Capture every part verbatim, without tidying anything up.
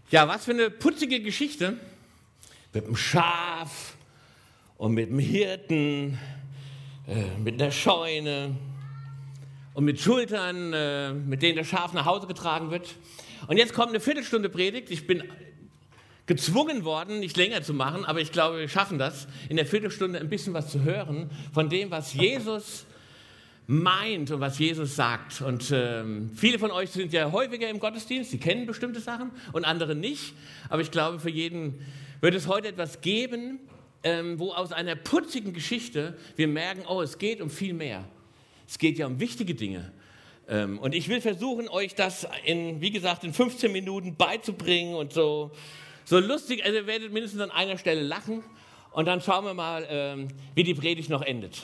Ja, was für eine putzige Geschichte mit dem Schaf und mit dem Hirten, äh, mit der Scheune und mit Schultern, äh, mit denen das Schaf nach Hause getragen wird. Und jetzt kommt eine Viertelstunde Predigt. Ich bin gezwungen worden, nicht länger zu machen, aber ich glaube, wir schaffen das, in der Viertelstunde ein bisschen was zu hören von dem, was Jesus meint und was Jesus sagt. Und ähm, viele von euch sind ja häufiger im Gottesdienst, sie kennen bestimmte Sachen und andere nicht. Aber ich glaube, für jeden wird es heute etwas geben, ähm, wo aus einer putzigen Geschichte wir merken, oh, es geht um viel mehr. Es geht ja um wichtige Dinge. Ähm, und ich will versuchen, euch das in, wie gesagt, in fünfzehn Minuten beizubringen und so, so lustig. Also ihr werdet mindestens an einer Stelle lachen und dann schauen wir mal, ähm, wie die Predigt noch endet.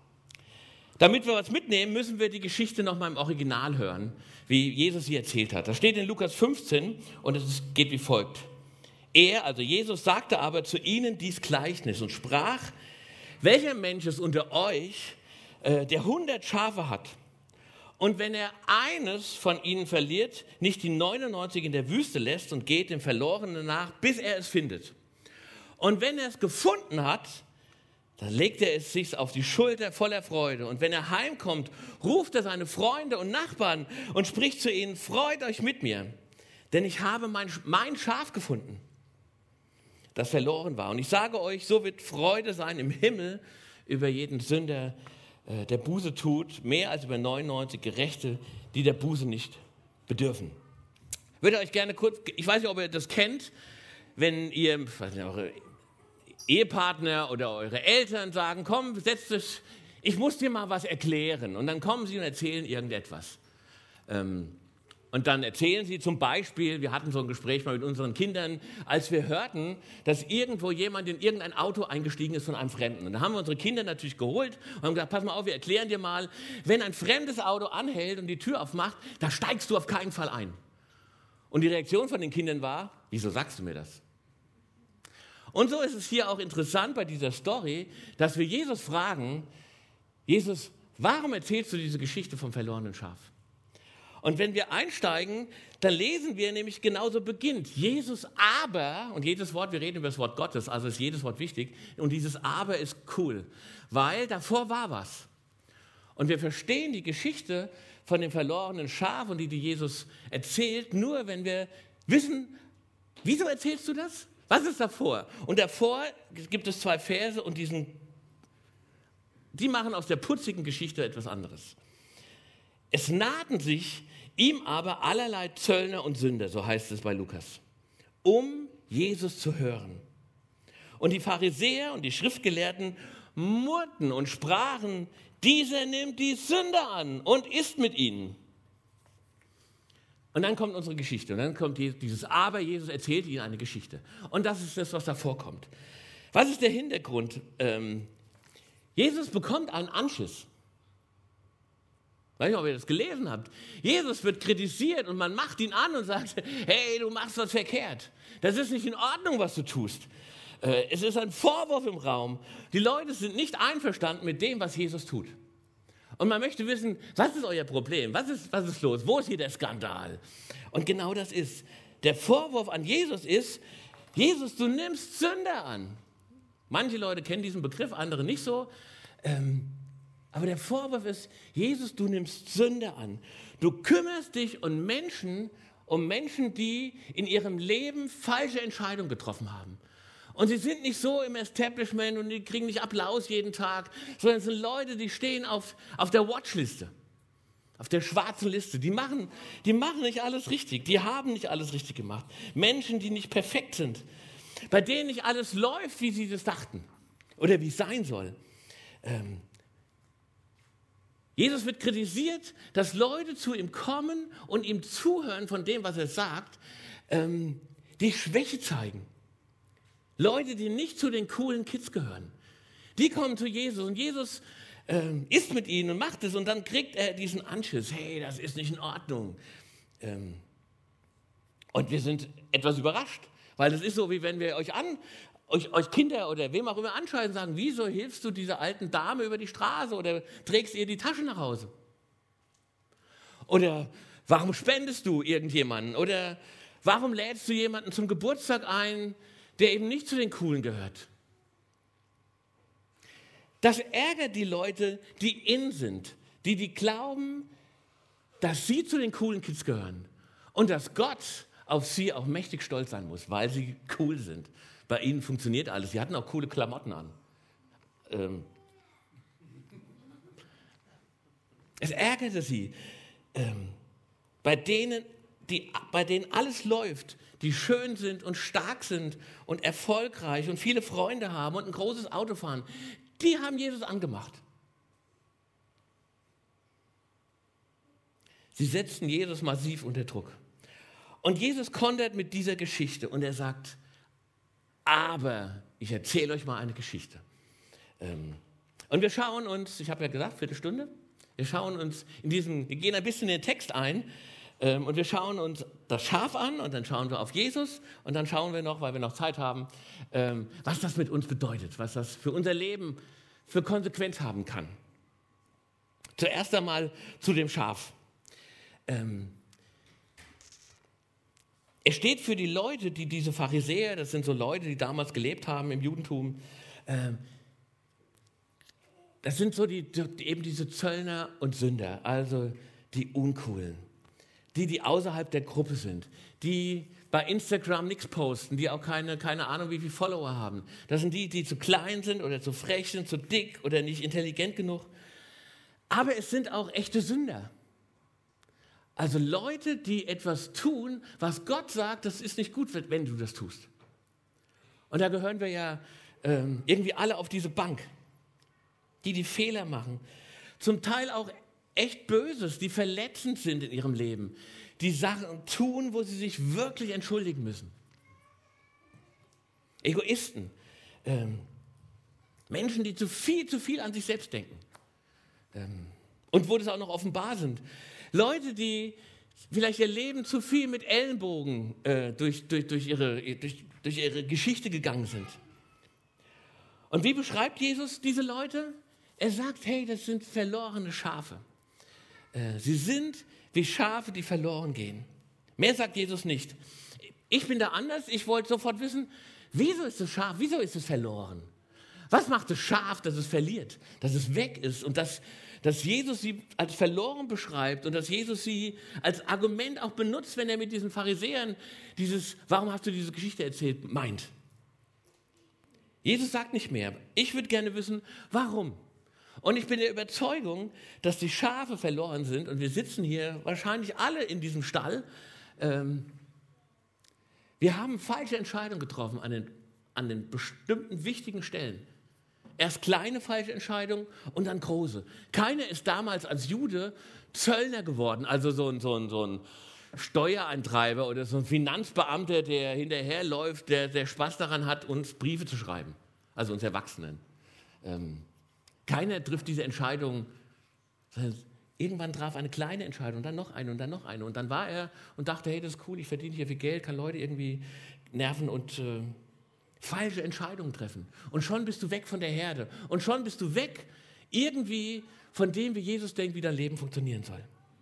Damit wir was mitnehmen, müssen wir die Geschichte noch mal im Original hören, wie Jesus sie erzählt hat. Das steht in Lukas fünfzehn und es geht wie folgt. Er, also Jesus, sagte aber zu ihnen dies Gleichnis und sprach, welcher Mensch ist unter euch, äh, der hundert Schafe hat und wenn er eines von ihnen verliert, nicht die neunundneunzig in der Wüste lässt und geht dem Verlorenen nach, bis er es findet. Und wenn er es gefunden hat, dann legt er es sich auf die Schulter voller Freude. Und wenn er heimkommt, ruft er seine Freunde und Nachbarn und spricht zu ihnen, freut euch mit mir, denn ich habe mein, mein Schaf gefunden, das verloren war. Und ich sage euch, so wird Freude sein im Himmel über jeden Sünder, äh, der Buße tut, mehr als über neunundneunzig Gerechte, die der Buße nicht bedürfen. Ich würde euch gerne kurz, ich weiß nicht, ob ihr das kennt, wenn ihr, ich weiß nicht, eure Ehepartner oder eure Eltern sagen, komm, setz dich, ich muss dir mal was erklären. Und dann kommen sie und erzählen irgendetwas. Ähm, und dann erzählen sie zum Beispiel, wir hatten so ein Gespräch mal mit unseren Kindern, als wir hörten, dass irgendwo jemand in irgendein Auto eingestiegen ist von einem Fremden. Und da haben wir unsere Kinder natürlich geholt und haben gesagt, pass mal auf, wir erklären dir mal, wenn ein fremdes Auto anhält und die Tür aufmacht, da steigst du auf keinen Fall ein. Und die Reaktion von den Kindern war, wieso sagst du mir das? Und so ist es hier auch interessant bei dieser Story, dass wir Jesus fragen, Jesus, warum erzählst du diese Geschichte vom verlorenen Schaf? Und wenn wir einsteigen, dann lesen wir nämlich genauso beginnt. Jesus aber, und jedes Wort, wir reden über das Wort Gottes, also ist jedes Wort wichtig, und dieses aber ist cool, weil davor war was. Und wir verstehen die Geschichte von dem verlorenen Schaf und die, die Jesus erzählt, nur wenn wir wissen, wieso erzählst du das? Was ist davor? Und davor gibt es zwei Verse und diesen, die machen aus der putzigen Geschichte etwas anderes. Es nahten sich ihm aber allerlei Zöllner und Sünder, so heißt es bei Lukas, um Jesus zu hören. Und die Pharisäer und die Schriftgelehrten murrten und sprachen, dieser nimmt die Sünder an und isst mit ihnen. Und dann kommt unsere Geschichte und dann kommt dieses Aber, Jesus erzählt ihnen eine Geschichte. Und das ist das, was da vorkommt. Was ist der Hintergrund? Ähm, Jesus bekommt einen Anschiss. Ich weiß nicht, ob ihr das gelesen habt. Jesus wird kritisiert und man macht ihn an und sagt, hey, du machst was verkehrt. Das ist nicht in Ordnung, was du tust. Äh, es ist ein Vorwurf im Raum. Die Leute sind nicht einverstanden mit dem, was Jesus tut. Und man möchte wissen, was ist euer Problem? Was ist, was ist los? Wo ist hier der Skandal? Und genau das ist. Der Vorwurf an Jesus ist, Jesus, du nimmst Sünder an. Manche Leute kennen diesen Begriff, andere nicht so. Ähm, aber der Vorwurf ist, Jesus, du nimmst Sünder an. Du kümmerst dich um Menschen, um Menschen, die in ihrem Leben falsche Entscheidungen getroffen haben. Und sie sind nicht so im Establishment und die kriegen nicht Applaus jeden Tag, sondern es sind Leute, die stehen auf, auf der Watchliste, auf der schwarzen Liste. Die machen, die machen nicht alles richtig, die haben nicht alles richtig gemacht. Menschen, die nicht perfekt sind, bei denen nicht alles läuft, wie sie das dachten oder wie es sein soll. Ähm, Jesus wird kritisiert, dass Leute zu ihm kommen und ihm zuhören von dem, was er sagt, ähm, die Schwäche zeigen. Leute, die nicht zu den coolen Kids gehören, die kommen zu Jesus und Jesus ähm, ist mit ihnen und macht es und dann kriegt er diesen Anschiss, hey, das ist nicht in Ordnung. Ähm, und wir sind etwas überrascht, weil es ist so, wie wenn wir euch an, euch, euch Kinder oder wem auch immer anschreien und sagen, wieso hilfst du dieser alten Dame über die Straße oder trägst ihr die Tasche nach Hause? Oder warum spendest du irgendjemanden? Oder Warum lädst du jemanden zum Geburtstag ein, der eben nicht zu den Coolen gehört? Das ärgert die Leute, die in sind, die, die glauben, dass sie zu den coolen Kids gehören und dass Gott auf sie auch mächtig stolz sein muss, weil sie cool sind. Bei ihnen funktioniert alles. Sie hatten auch coole Klamotten an. Ähm es ärgerte sie. Ähm bei denen, die, bei denen alles läuft, die schön sind und stark sind und erfolgreich und viele Freunde haben und ein großes Auto fahren, die haben Jesus angemacht. Sie setzten Jesus massiv unter Druck. Und Jesus kontert mit dieser Geschichte und er sagt, aber ich erzähle euch mal eine Geschichte. Und wir schauen uns, ich habe ja gesagt, Viertelstunde, wir schauen uns in diesem, wir gehen ein bisschen in den Text ein und wir schauen uns das Schaf an und dann schauen wir auf Jesus und dann schauen wir noch, weil wir noch Zeit haben, was das mit uns bedeutet, was das für unser Leben für Konsequenz haben kann. Zuerst einmal zu dem Schaf. Ähm, es steht für die Leute, die diese Pharisäer, das sind so Leute, die damals gelebt haben im Judentum, ähm, das sind so die, die, eben diese Zöllner und Sünder, also die Uncoolen, die, die außerhalb der Gruppe sind, die bei Instagram nichts posten, die auch keine, keine Ahnung, wie viele Follower haben. Das sind die, die zu klein sind oder zu frech sind, zu dick oder nicht intelligent genug. Aber es sind auch echte Sünder. Also Leute, die etwas tun, was Gott sagt, das ist nicht gut, wenn du das tust. Und da gehören wir ja ähm, irgendwie alle auf diese Bank, die die Fehler machen. Zum Teil auch echt Böses, die verletzend sind in ihrem Leben. Die Sachen tun, wo sie sich wirklich entschuldigen müssen. Egoisten. Ähm, Menschen, die zu viel, zu viel an sich selbst denken. Ähm, und wo das auch noch offenbar sind. Leute, die vielleicht ihr Leben zu viel mit Ellenbogen äh, durch, durch, durch, ihre, durch, durch ihre Geschichte gegangen sind. Und wie beschreibt Jesus diese Leute? Er sagt, hey, das sind verlorene Schafe. Äh, sie sind wie Schafe, die verloren gehen. Mehr sagt Jesus nicht. Ich bin da anders, ich wollte sofort wissen, wieso ist das Schaf, wieso ist es verloren? Was macht das Schaf, dass es verliert, dass es weg ist und dass, dass Jesus sie als verloren beschreibt und dass Jesus sie als Argument auch benutzt, wenn er mit diesen Pharisäern dieses, warum hast du diese Geschichte erzählt, meint. Jesus sagt nicht mehr. Ich würde gerne wissen, warum. Und ich bin der Überzeugung, dass die Schafe verloren sind und wir sitzen hier wahrscheinlich alle in diesem Stall. Ähm, wir haben falsche Entscheidungen getroffen an den, an den bestimmten wichtigen Stellen. Erst kleine falsche Entscheidungen und dann große. Keiner ist damals als Jude Zöllner geworden, also so ein, so ein, so ein Steuereintreiber oder so ein Finanzbeamter, der hinterherläuft, der, der Spaß daran hat, uns Briefe zu schreiben, also uns Erwachsenen. Ähm, keiner trifft diese Entscheidung. Irgendwann traf eine kleine Entscheidung, dann noch eine und dann noch eine. Und dann war er und dachte, hey, das ist cool, ich verdiene hier viel Geld, kann Leute irgendwie nerven und äh, falsche Entscheidungen treffen. Und schon bist du weg von der Herde. Und schon bist du weg irgendwie von dem, wie Jesus denkt, wie dein Leben funktionieren soll.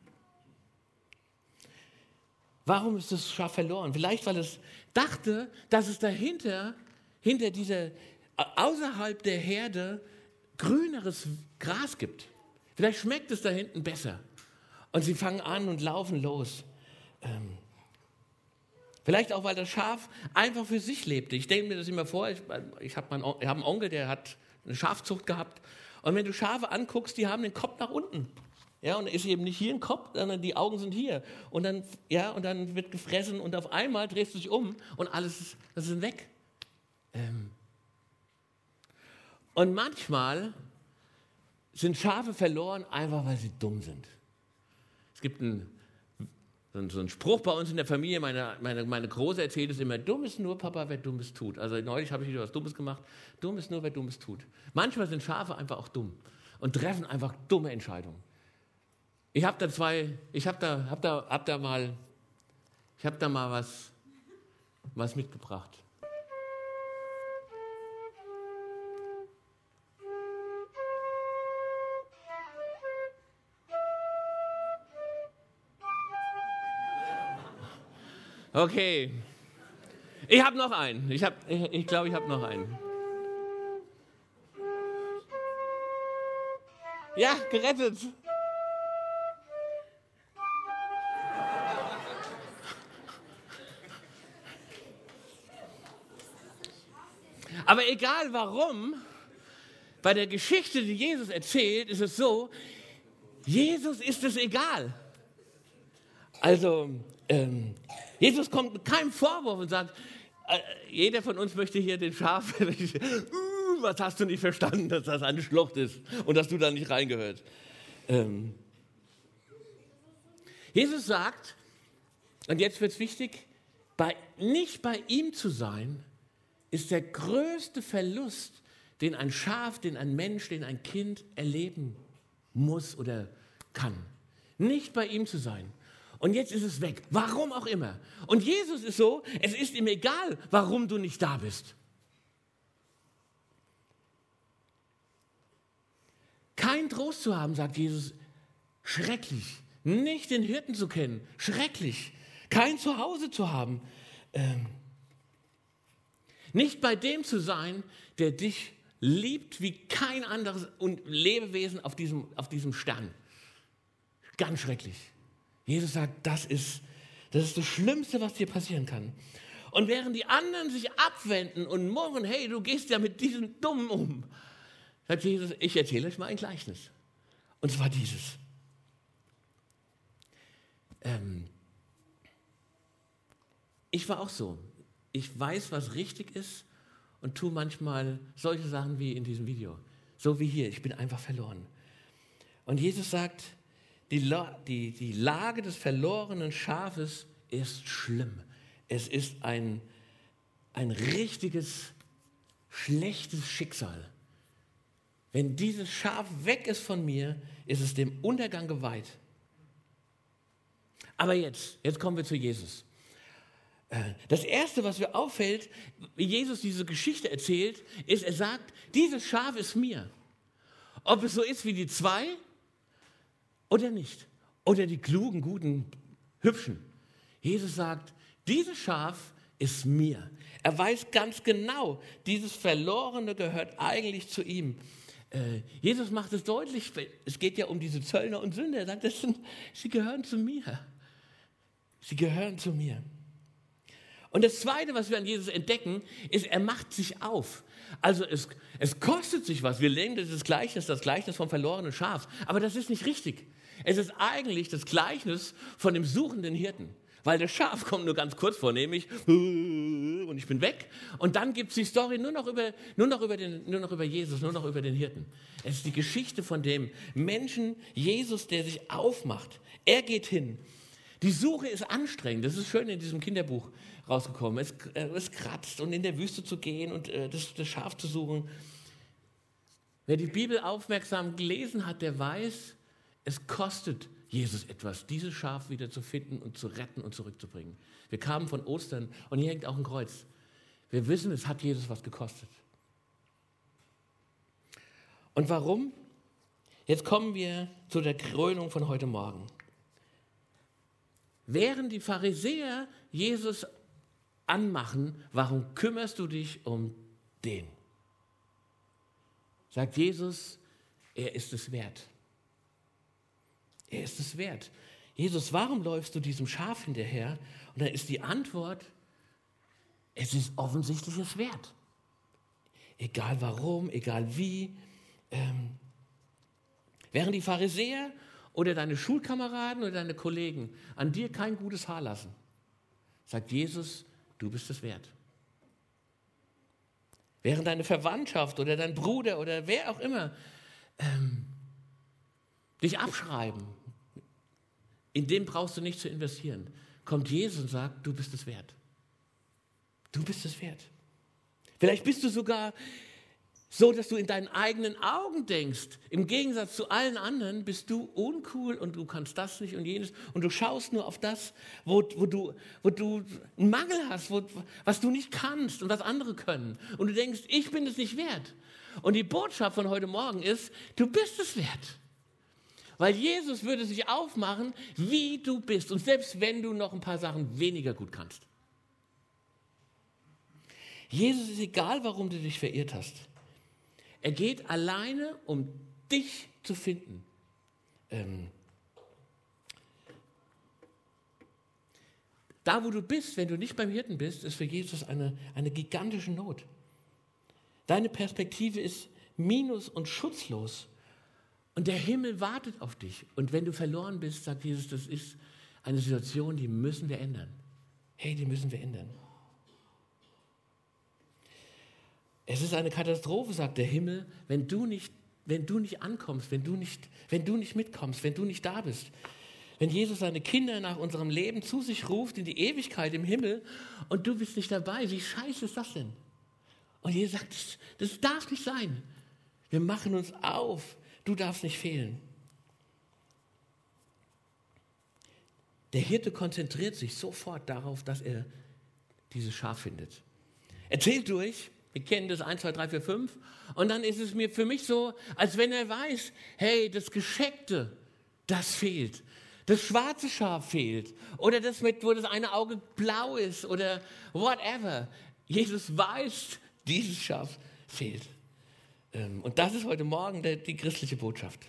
Warum ist das Schaf verloren? Vielleicht, weil es dachte, dass es dahinter, hinter dieser, außerhalb der Herde, grüneres Gras gibt. Vielleicht schmeckt es da hinten besser. Und sie fangen an und laufen los. Ähm, vielleicht auch, weil das Schaf einfach für sich lebte. Ich denke mir das immer vor, ich, ich habe hab einen Onkel, der hat eine Schafzucht gehabt. Und wenn du Schafe anguckst, die haben den Kopf nach unten. Ja, und ist eben nicht hier ein Kopf, sondern die Augen sind hier. Und dann, ja, und dann wird gefressen und auf einmal drehst du dich um und alles ist, das ist weg. Ähm, Und manchmal sind Schafe verloren, einfach weil sie dumm sind. Es gibt einen, so einen Spruch bei uns in der Familie, meine, meine, meine Große erzählt es immer, dumm ist nur, Papa, wer Dummes tut. Also neulich habe ich wieder was Dummes gemacht, dumm ist nur, wer Dummes tut. Manchmal sind Schafe einfach auch dumm und treffen einfach dumme Entscheidungen. Ich habe da zwei, ich habe da, hab da, hab da mal, ich habe da mal was, was mitgebracht. Okay. Ich habe noch einen. Ich glaube, ich, ich, glaub, ich habe noch einen. Ja, gerettet. Aber egal warum, bei der Geschichte, die Jesus erzählt, ist es so, Jesus ist es egal. Also, ähm, Jesus kommt mit keinem Vorwurf und sagt, äh, jeder von uns möchte hier den Schaf, uh, was hast du nicht verstanden, dass das eine Schlucht ist und dass du da nicht reingehört. Ähm, Jesus sagt, und jetzt wird es wichtig, bei, nicht bei ihm zu sein, ist der größte Verlust, den ein Schaf, den ein Mensch, den ein Kind erleben muss oder kann. Nicht bei ihm zu sein. Und jetzt ist es weg. Warum auch immer. Und Jesus ist so, es ist ihm egal, warum du nicht da bist. Kein Trost zu haben, sagt Jesus, schrecklich. Nicht den Hirten zu kennen, schrecklich. Kein Zuhause zu haben. Ähm, nicht bei dem zu sein, der dich liebt wie kein anderes und Lebewesen auf diesem, auf diesem Stern. Ganz schrecklich. Jesus sagt, das ist, das ist das Schlimmste, was dir passieren kann. Und während die anderen sich abwenden und murren, hey, du gehst ja mit diesem Dummen um, sagt Jesus, ich erzähle euch mal ein Gleichnis. Und zwar dieses. Ähm, ich war auch so. Ich weiß, was richtig ist und tue manchmal solche Sachen wie in diesem Video. So wie hier, ich bin einfach verloren. Und Jesus sagt, die, La- die, die Lage des verlorenen Schafes ist schlimm. Es ist ein, ein richtiges, schlechtes Schicksal. Wenn dieses Schaf weg ist von mir, ist es dem Untergang geweiht. Aber jetzt, jetzt kommen wir zu Jesus. Das Erste, was mir auffällt, wie Jesus diese Geschichte erzählt, ist, er sagt, dieses Schaf ist mir. Ob es so ist wie die zwei oder nicht. Oder die klugen, guten, hübschen. Jesus sagt, dieses Schaf ist mir. Er weiß ganz genau, dieses Verlorene gehört eigentlich zu ihm. Äh, Jesus macht es deutlich, es geht ja um diese Zöllner und Sünder. Er sagt, das sind, sie gehören zu mir. Sie gehören zu mir. Und das Zweite, was wir an Jesus entdecken, ist, er macht sich auf. Also es, es kostet sich was. Wir denken, das ist das Gleichnis, das Gleichnis vom verlorenen Schaf. Aber das ist nicht richtig. Es ist eigentlich das Gleichnis von dem suchenden Hirten. Weil das Schaf kommt nur ganz kurz vor, nämlich und ich bin weg. Und dann gibt es die Story nur noch, über, nur, noch über den, nur noch über Jesus, nur noch über den Hirten. Es ist die Geschichte von dem Menschen, Jesus, der sich aufmacht. Er geht hin. Die Suche ist anstrengend. Das ist schön in diesem Kinderbuch rausgekommen. Es, äh, es kratzt und in der Wüste zu gehen und äh, das, das Schaf zu suchen. Wer die Bibel aufmerksam gelesen hat, der weiß, es kostet Jesus etwas, dieses Schaf wieder zu finden und zu retten und zurückzubringen. Wir kamen von Ostern und hier hängt auch ein Kreuz. Wir wissen, es hat Jesus was gekostet. Und warum? Jetzt kommen wir zu der Krönung von heute Morgen. Während die Pharisäer Jesus anmachen, warum kümmerst du dich um den? Sagt Jesus, er ist es wert. Er ist es wert. Jesus, warum läufst du diesem Schaf hinterher? Und dann ist die Antwort, es ist offensichtlich es wert. Egal warum, egal wie. Ähm, während die Pharisäer oder deine Schulkameraden oder deine Kollegen an dir kein gutes Haar lassen, sagt Jesus, du bist es wert. Während deine Verwandtschaft oder dein Bruder oder wer auch immer ähm, dich abschreiben, in dem brauchst du nicht zu investieren, kommt Jesus und sagt, du bist es wert. Du bist es wert. Vielleicht bist du sogar so, dass du in deinen eigenen Augen denkst, im Gegensatz zu allen anderen bist du uncool und du kannst das nicht und jenes und du schaust nur auf das, wo, wo, du, wo du einen Mangel hast, wo, was du nicht kannst und was andere können. Und du denkst, ich bin es nicht wert. Und die Botschaft von heute Morgen ist, du bist es wert. Weil Jesus würde sich aufmachen, wie du bist. Und selbst wenn du noch ein paar Sachen weniger gut kannst. Jesus ist egal, warum du dich verirrt hast. Er geht alleine, um dich zu finden. Ähm, da, wo du bist, wenn du nicht beim Hirten bist, ist für Jesus eine, eine gigantische Not. Deine Perspektive ist minus- und schutzlos. Und der Himmel wartet auf dich. Und wenn du verloren bist, sagt Jesus, das ist eine Situation, die müssen wir ändern. Hey, die müssen wir ändern. Es ist eine Katastrophe, sagt der Himmel, wenn du nicht, wenn du nicht ankommst, wenn du nicht, wenn du nicht mitkommst, wenn du nicht da bist. Wenn Jesus seine Kinder nach unserem Leben zu sich ruft in die Ewigkeit im Himmel und du bist nicht dabei, wie scheiße ist das denn? Und Jesus sagt, das, das darf nicht sein. Wir machen uns auf, du darfst nicht fehlen. Der Hirte konzentriert sich sofort darauf, dass er dieses Schaf findet. Er zählt durch, wir kennen das eins, zwei, drei, vier, fünf, und dann ist es mir für mich so, als wenn er weiß, hey, das Gescheckte, das fehlt. Das schwarze Schaf fehlt. Oder das, mit, wo das eine Auge blau ist oder whatever. Jesus weiß, dieses Schaf fehlt. Und das ist heute Morgen die, die christliche Botschaft.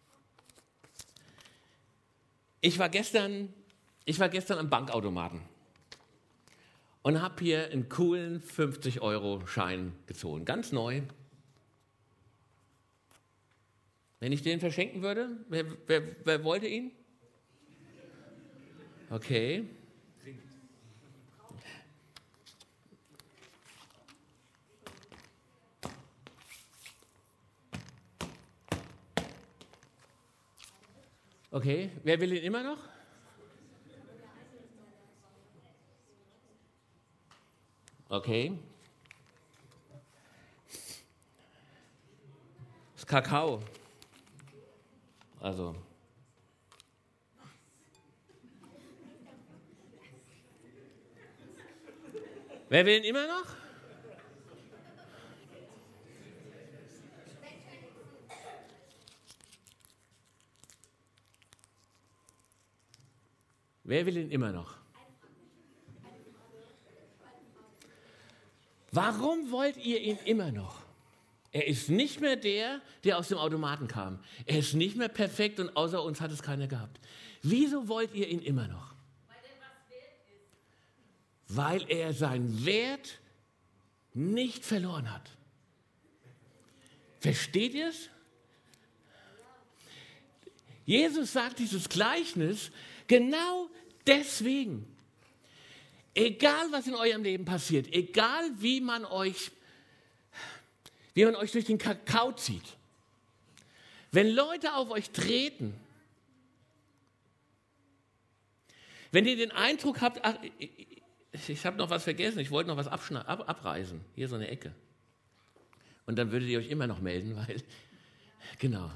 Ich war gestern, ich war gestern am Bankautomaten und habe hier einen coolen fünfzig-Euro-Schein gezogen, ganz neu. Wenn ich den verschenken würde, wer, wer, wer wollte ihn? Okay. Okay, wer will ihn immer noch? Okay. Das ist Kakao. Also. Wer will ihn immer noch? Wer will ihn immer noch? Warum wollt ihr ihn immer noch? Er ist nicht mehr der, der aus dem Automaten kam. Er ist nicht mehr perfekt und außer uns hat es keiner gehabt. Wieso wollt ihr ihn immer noch? Weil er was wert ist. Weil er seinen Wert nicht verloren hat. Versteht ihr es? Jesus sagt dieses Gleichnis genau deswegen. Egal, was in eurem Leben passiert, egal, wie man euch, wie man euch durch den Kakao zieht, wenn Leute auf euch treten, wenn ihr den Eindruck habt, ach, ich, ich habe noch was vergessen, ich wollte noch was abschna- ab, abreißen, hier so eine Ecke. Und dann würdet ihr euch immer noch melden, weil, genau.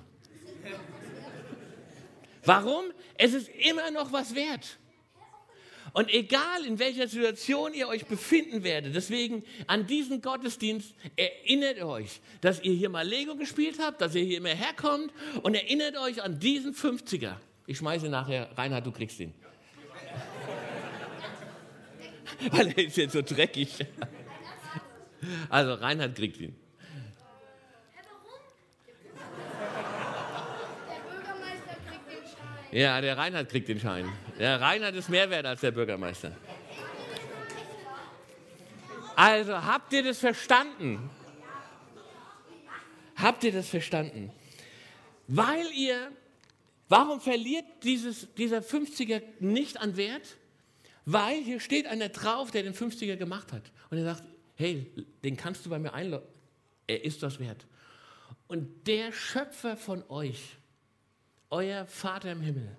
Warum? Es ist immer noch was wert. Und egal, in welcher Situation ihr euch befinden werdet, deswegen an diesen Gottesdienst erinnert euch, dass ihr hier mal Lego gespielt habt, dass ihr hier immer herkommt und erinnert euch an diesen fünfziger. Ich schmeiße nachher, Reinhard, du kriegst ihn. Weil er ist jetzt so dreckig. Also Reinhard kriegt ihn. Ja, der Reinhard kriegt den Schein. Der Reinhard ist mehr wert als der Bürgermeister. Also, habt ihr das verstanden? Habt ihr das verstanden? Weil ihr, warum verliert dieses, dieser fünfziger nicht an Wert? Weil hier steht einer drauf, der den fünfziger gemacht hat. Und er sagt, hey, den kannst du bei mir einloggen. Er ist das wert. Und der Schöpfer von euch, euer Vater im Himmel,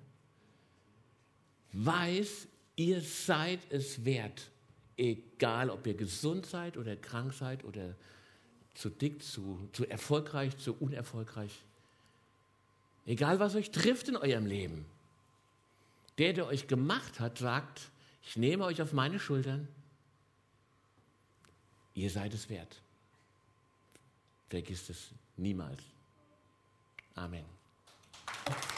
weiß, ihr seid es wert. Egal, ob ihr gesund seid oder krank seid oder zu dick, zu, zu erfolgreich, zu unerfolgreich. Egal, was euch trifft in eurem Leben. Der, der euch gemacht hat, sagt, ich nehme euch auf meine Schultern. Ihr seid es wert. Vergisst es niemals. Amen.